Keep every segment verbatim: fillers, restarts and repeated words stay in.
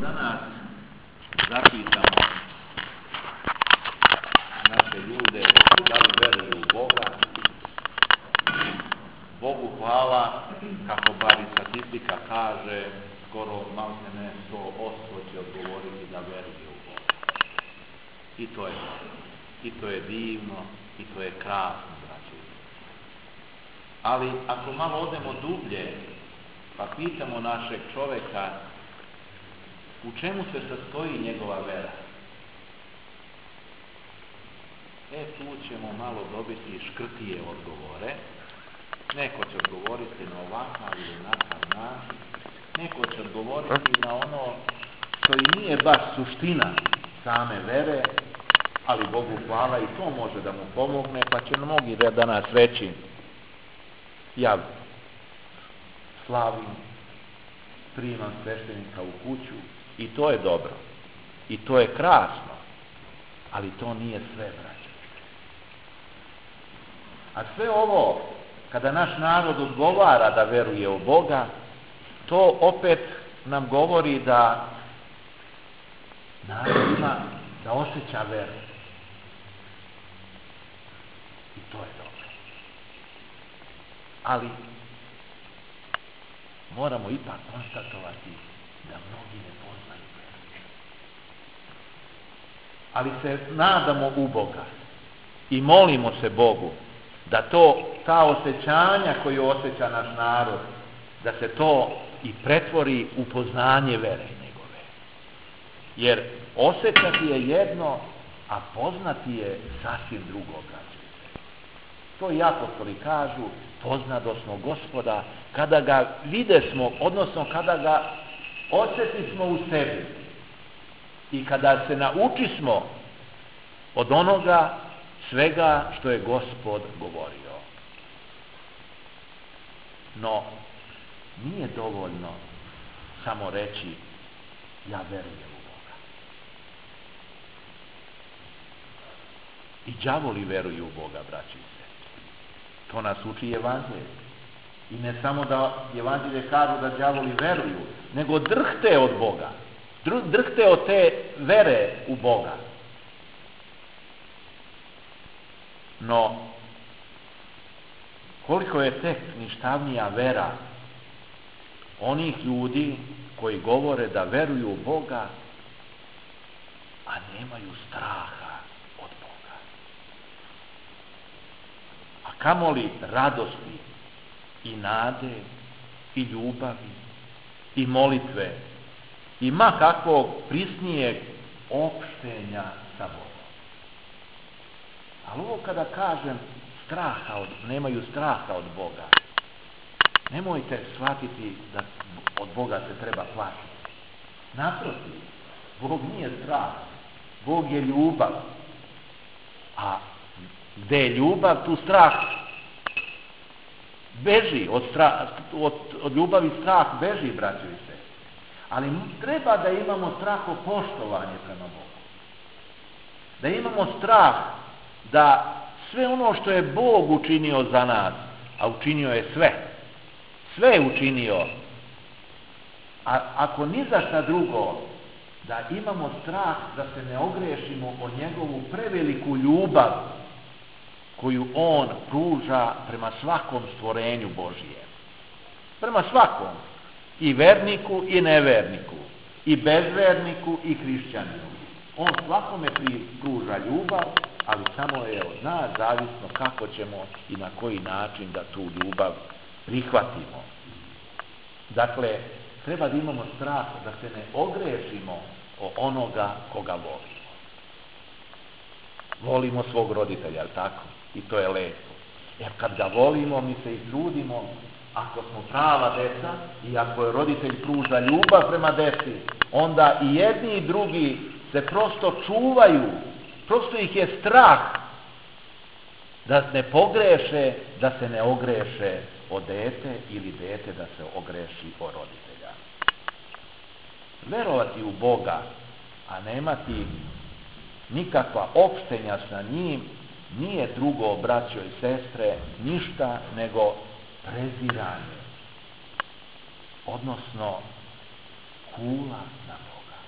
danas zapitamo naše ljude da li veruju u Boga. Bogu hvala, kako bar i statistika kaže, skoro maltene sto posto će odgovoriti da veruje u Boga. I to je i to je divno, i to je krasno, braći. Ali ako malo odemo dublje, pa pitamo našeg čoveka u čemu se sastoji njegova vera, e tu ćemo malo dobiti škrtije odgovore. Neko će odgovoriti na ovakav ili onakav način, neko će odgovoriti na ono što i nije baš suština same vere, ali Bogu hvala i to može da mu pomogne, pa će mnogi da danas reći ja slavim, primam sveštenika u kuću i to je dobro i to je krasno, ali to nije sve, braće. A sve ovo kada naš narod odgovara da veruje u Boga, to opet nam govori da narod ima da osjeća veru. I to je dobro. Ali moramo ipak konstatovati da mnogi ne poznaju veru. Ali se nadamo u Boga i molimo se Bogu da to, ta osjećanja koju osjeća naš narod, da se to i pretvori u poznanje vere njegove. Jer osjećati je jedno, a poznati je sasvim drugo, braće. To i apostoli kažu, poznadosmo Gospoda kada ga videsmo, odnosno kada ga osjetismo u sebi i kada se naučismo od onoga svega što je Gospod govorio. No, nije dovoljno samo reći ja verujem u Boga. I đavoli veruju u Boga, braći se. To nas uči Evanđelje. I ne samo da Evanđelje kažu da đavoli veruju, nego drhte od Boga. Drhte od te vere u Boga. No, koliko je tek ništavnija vera onih ljudi koji govore da veruju u Boga, a nemaju straha od Boga. A kamoli radosti i nade i ljubavi i molitve i ma kakvog prisnijeg opštenja sa Bogom. Ali ovo kada kažem straha od, nemaju straha od Boga, nemojte shvatiti da od Boga se treba plašiti. Naprotiv, Bog nije strah, Bog je ljubav. A gde je ljubav, tu strah beži, od, strah, od, od ljubavi strah beži, braćo i se. Ali treba da imamo strahopoštovanje prema Bogu. Da imamo strah da sve ono što je Bog učinio za nas, a učinio je sve, sve je učinio, a ako ni za šta drugo, da imamo strah da se ne ogrešimo o njegovu preveliku ljubav koju on pruža prema svakom stvorenju Božije. Prema svakom, i verniku i neverniku, i bezverniku i hrišćaninu. On svakome pruža ljubav, ali samo je od nas zavisno kako ćemo i na koji način da tu ljubav prihvatimo. Dakle, treba da imamo strah da se ne ogrešimo o onoga koga volimo. Volimo svog roditelja, ali tako? I to je lepo. Jer kad ga volimo, mi se i trudimo, ako smo prava deca i ako je roditelj pruža ljubav prema deci, onda i jedni i drugi se prosto čuvaju, prosto ih je strah da ne pogreše, da se ne ogreše o dete ili dete da se ogreši o roditelja. Verovati u Boga, a nemati nikakva opštenja sa njim, nije drugo, braćo i sestre, ništa nego preziranje, odnosno kula na Boga.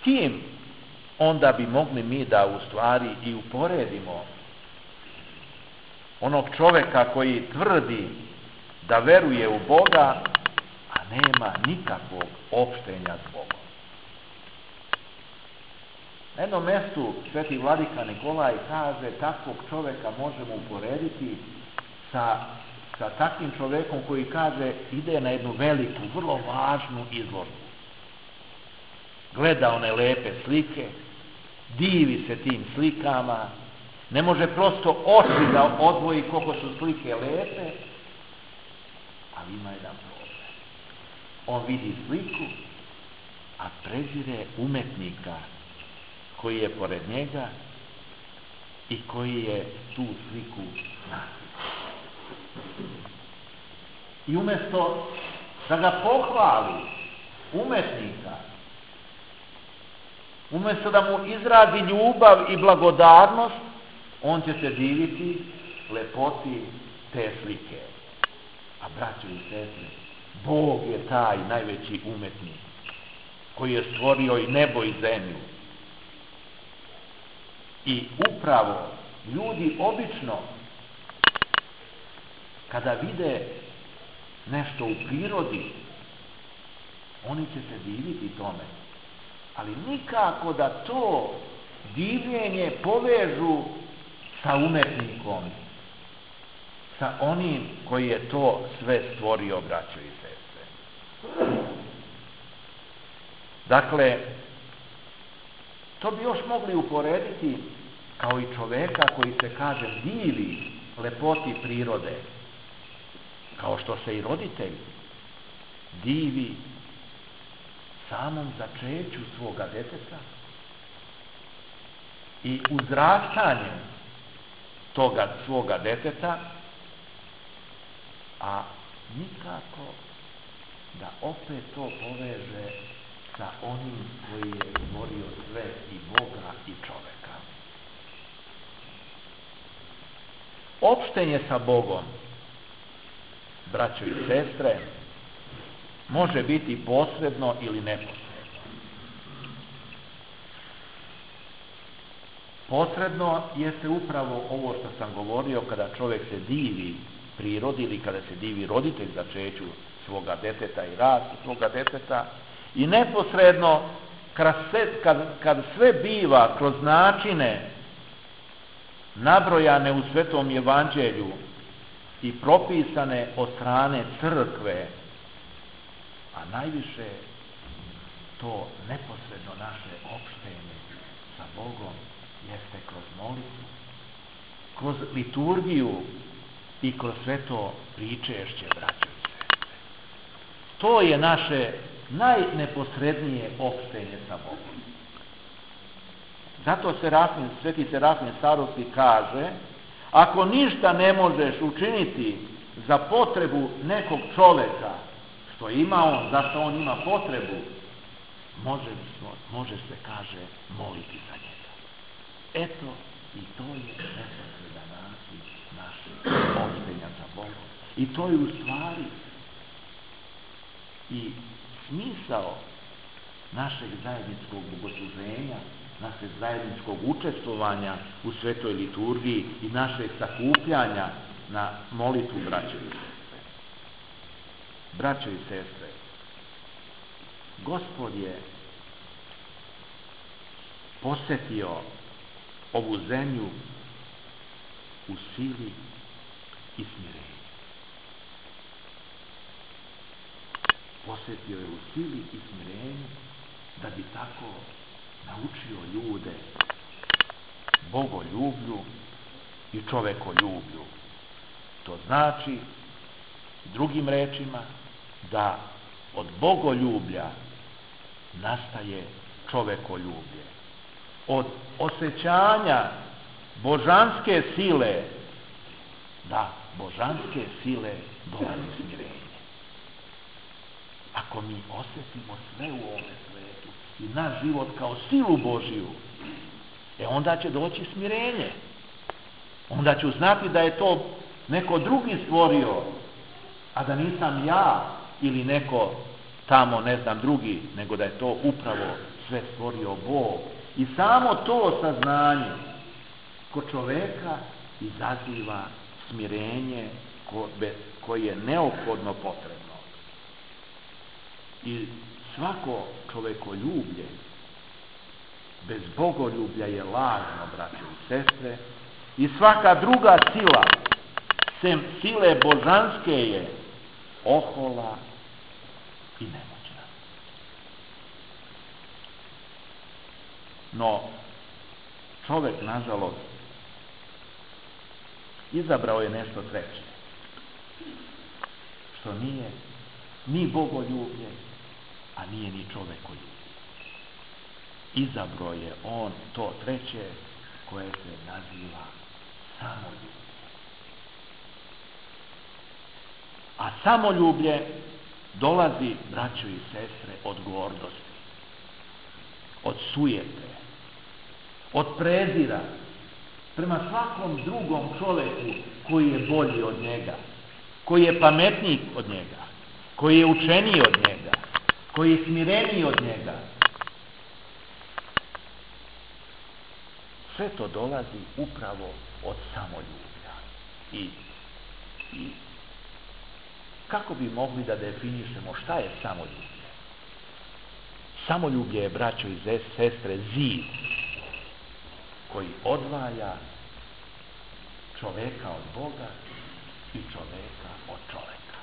kim onda bi mogli mi da u stvari i uporedimo onog čoveka koji tvrdi da veruje u Boga, a nema nikakvog opštenja s Bogom. Na jednom mjestu sveti vladika Nikolaj kaže takvog čoveka možemo uporediti sa, sa takvim čovekom koji kaže ide na jednu veliku, vrlo važnu izložbu. Gleda one lepe slike, divi se tim slikama, ne može prosto oči da odvoji koliko su slike lepe, ali ima jedan problem. On vidi sliku, a prezire umetnika koji je pored njega i koji je tu sliku napisao. I umjesto da ga pohvali umetnika, umjesto da mu izrazi ljubav i blagodarnost, on će se diviti lepoti te slike. A braćo i sestre, Bog je taj najveći umetnik koji je stvorio i nebo i zemlju. I upravo ljudi obično kada vide nešto u prirodi, oni će se diviti tome, ali nikako da to divljenje povežu sa umetnikom, sa onim koji je to sve stvorio, braćo i sestre. Dakle, to bi još mogli uporediti kao i čoveka koji se, kaže, divi lepoti prirode, kao što se i roditelj divi samom začeću svoga deteta i uzrastanjem toga svoga deteta, a nikako da opet to poveže sa onim koji je stvorio sve, i Boga i čoveka. Opštenje sa Bogom, braćo i sestre, može biti posredno ili neposredno. Posredno jeste upravo ovo što sam govorio, kada čovjek se divi prirodi ili kada se divi roditelj začeću svoga deteta i rastu svoga deteta, i neposredno kad, kad, kad sve biva kroz načine nabrojane u Svetom Evanđelju i propisane od strane crkve, a najviše to neposredno naše opštenje sa Bogom jeste kroz molitvu, kroz liturgiju i kroz sveto pričešće, braćo i sestre. To je naše najneposrednije opštenje sa Bogom. Zato Serafin, sveti Serafin Sarovski kaže, ako ništa ne možeš učiniti za potrebu nekog čoveka, što ima on, zašto on ima potrebu, može, može se, kaže, moliti za njega. Eto, i to je neposredan način našeg opštenja sa Bogom. I to je u stvari i smisao našeg zajedničkog bogosluženja, našeg zajedničkog učestvovanja u svetoj liturgiji i našeg sakupljanja na molitvu, braćo i sestre. Braćo i sestre, Gospod je posjetio ovu zemlju u sili i smirenju. Posjetio je u sili i smirenju da bi tako naučio ljude bogoljublju i čovekoljublju. To znači, drugim rečima, da od bogoljublja nastaje čovekoljublje. Od osjećanja božanske sile, da, božanske sile dolazi smirenje. Ako mi osjetimo sve u ovome svetu i naš život kao silu Božiju, e onda će doći smirenje. Onda ću znati da je to neko drugi stvorio, a da nisam ja ili neko tamo, ne znam, drugi, nego da je to upravo sve stvorio Bog. I samo to saznanje kod čoveka izaziva smirenje koje je neophodno potrebno. I svako čovekoljublje bez bogoljublja je lažno, braćo i sestre, i svaka druga sila sem sile božanske je ohola i nemoćna. No, čovek, nažalost, izabrao je nešto treće, što nije ni bogoljublje, a nije ni čovekoljublje. Izabrao je on to treće koje se naziva samoljublje. A samoljublje dolazi, braćo i sestre, od gordosti, od sujete, od prezira prema svakom drugom čoveku koji je bolji od njega, koji je pametniji od njega, koji je učeniji od njega, koji je smireniji od njega. Sve to dolazi upravo od samoljublja. I, i kako bi mogli da definišemo šta je samoljublje? Samoljublje je, braćo i sestre, zid koji odvaja čoveka od Boga i čoveka od čoveka.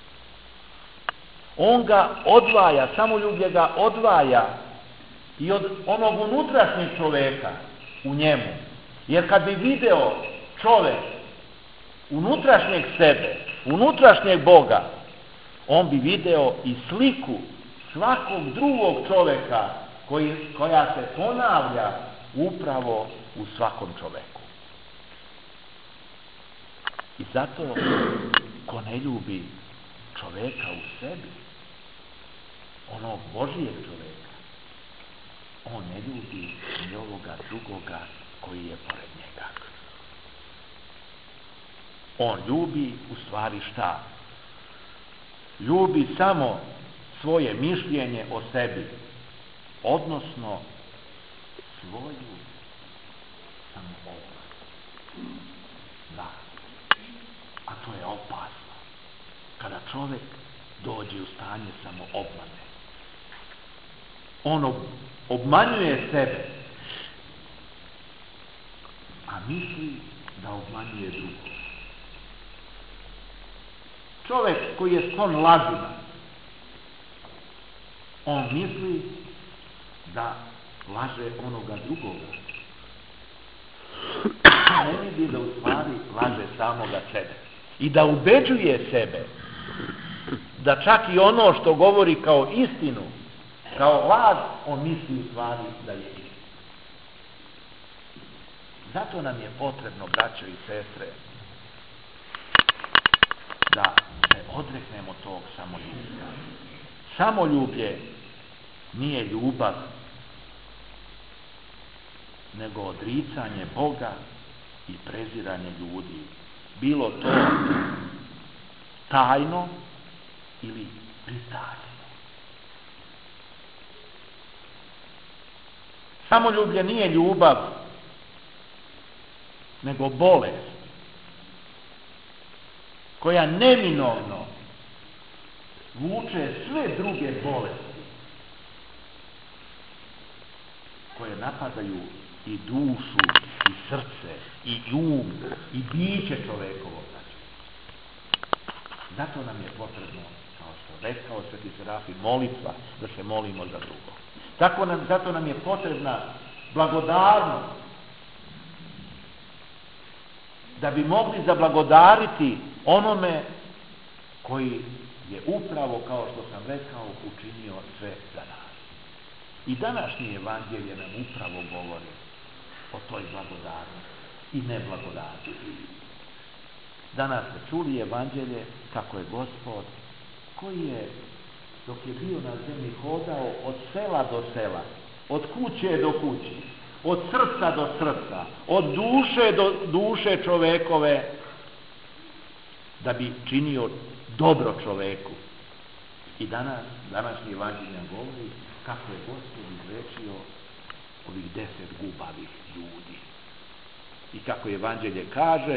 On ga odvaja, samoljublje ga odvaja i od onog unutrašnjeg čoveka u njemu. Jer kad bi video čovek unutrašnjeg sebe, unutrašnjeg Boga, on bi video i sliku svakog drugog čoveka koji, koja se ponavlja upravo u svakom čoveku. I zato ko ne ljubi čoveka u sebi, onog Božijeg čoveka, on ne ljubi ni ovoga drugoga koji je pored njega. On ljubi u stvari šta? Ljubi samo svoje mišljenje o sebi, odnosno svoju samoobmanu. Da. A to je opasno. Kada čovek dođe u stanje samoobmane, on obmanjuje sebe, a misli da obmanjuje drugog. Čovek koji je sklon lažima, on misli da laže onoga drugoga. Ne vidi da u stvari laže samoga sebe. I da ubeđuje sebe da čak i ono što govori kao istinu, kao laž, on misli u stvari da je istina. Zato nam je potrebno, braćo i sestre, da se odreknemo tog samoljublja. Samoljublje nije ljubav, nego odricanje Boga i preziranje ljudi. Bilo to tajno ili pritajno. Samoljublje nije ljubav, nego bolest koja neminovno vuče sve druge bolesti koje napadaju i dušu, i srce, i um, i biće čovekovo. Zato nam je potrebno, kao što rekao Sveti Serafim, molitva, da se molimo za drugo. Tako nam, zato nam je potrebna blagodarnost, da bi mogli zablagodariti onome koji je upravo, kao što sam rekao, učinio sve za nas. I današnje evanđelje nam upravo govori o toj blagodarnosti i neblagodarnosti. Danas ste čuli evanđelje kako je Gospod, koji je, dok je bio na zemlji, hodao od sela do sela, od kuće do kuće, od srca do srca, od duše do duše čovekove, da bi činio dobro čoveku. I danas, današnji evanđelje govori kako je Gospod izrečio ovih deset gubavih ljudi. I kako Evanđelje kaže,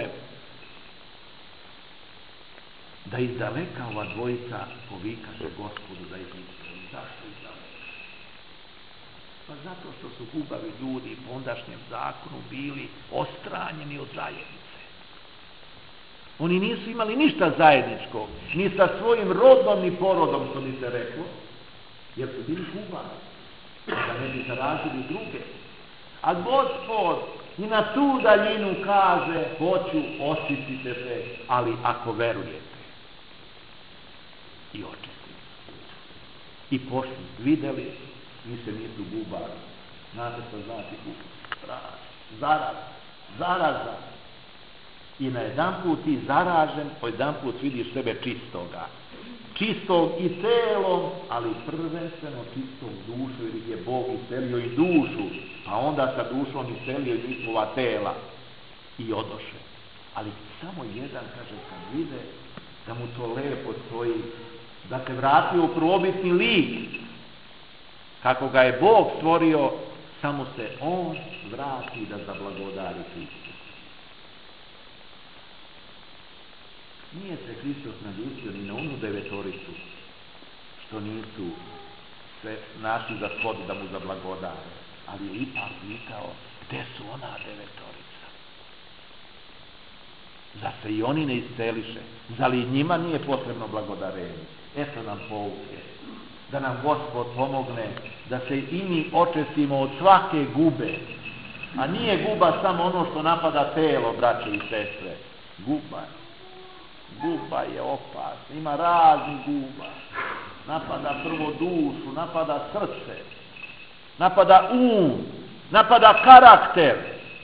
da iz daleka ova dvojica povikaše Gospodu da ih ispravi. Zašto iz daleka? Pa zato što su gubavi ljudi po ondašnjem zakonu bili ostranjeni od zajednice. Oni nisu imali ništa zajedničkog, ni sa svojim rodom, ni porodom, što bi se reklo, jer su bili gubavi, da ne bi zarazili druge. A Gospod i na tu daljinu kaže, hoću, očistite se, ali ako verujete. I očistili. I pošli, vidjeli, više nisu gubari. Znate što znači gubar? Zaraz, zaraza. I na jedan put ti zaražen, po jedan put vidiš sebe čistoga. Čistog i telom, ali prvenstveno čistog dušu, jer je Bog iselio i dušu, a onda sa dušom iselio i njihova tela. I odoše. Ali samo jedan, kaže, kad vide da mu to lepo stoji, da se vrati u prvobitni lik, kako ga je Bog stvorio, samo se on vrati da zablagodari Hristu. Nije se Hristos naljutio ni na onu devetoricu, što nisu se našli za shod da mu zablagodare, ali je ipak pitao, gde su ona devetorica? Zar se i oni ne isceliše? Zar i njima nije potrebno blagodarenje? Eto nam pouke, da nam Gospod pomogne da se i mi očistimo od svake gube. A nije guba samo ono što napada telo, braće i sestre. Guba, guba je opasna, ima razni guba. Napada prvo dušu, napada srce, napada um, napada karakter.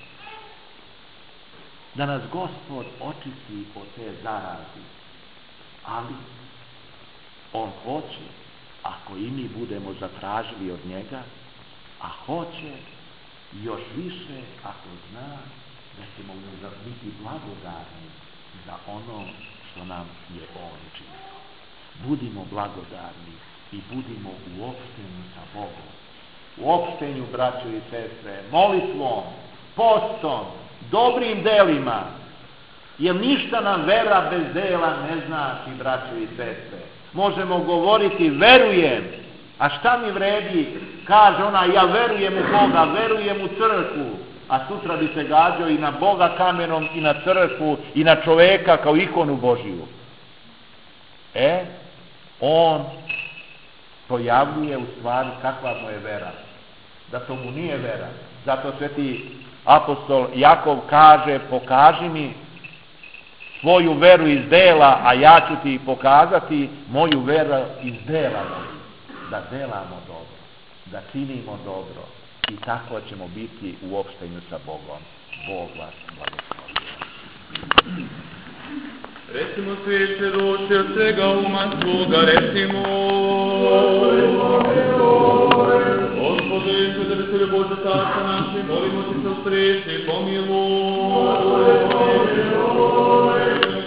Da nas Gospod očisti od te zarazi. Ali on hoće, ako i mi budemo zatražili od njega, a hoće još više ako zna da ćemo mu biti blagodarni za ono što nam je on učinio. Budimo blagodarni i budimo u opštenju sa Bogom. U opštenju, braćo i sestre, molitvom, postom, dobrim delima, jer ništa nam vera bez dela ne znači, braćo i sestre. Možemo govoriti verujem, a šta mi vredi, kaže ona, ja verujem u Boga, verujem u crkvu, a sutra bi se gađao i na Boga kamenom, i na crkvu, i na čoveka kao ikonu Božiju. E, on projavljuje u stvari kakva mu je vera. Da to mu nije vera. Zato sveti apostol Jakov kaže, pokaži mi svoju veru iz dela, a ja ću ti pokazati moju veru iz dela, da delamo dobro, da činimo dobro i tako ćemo biti u opštenju sa Bogom. Bog vas blagoslovi. Recimo sveće duše od svega uma svoga, recimo Gospode, Isus, da bi se Bože carstva naši, molimo ti se uspreči, pomiluj.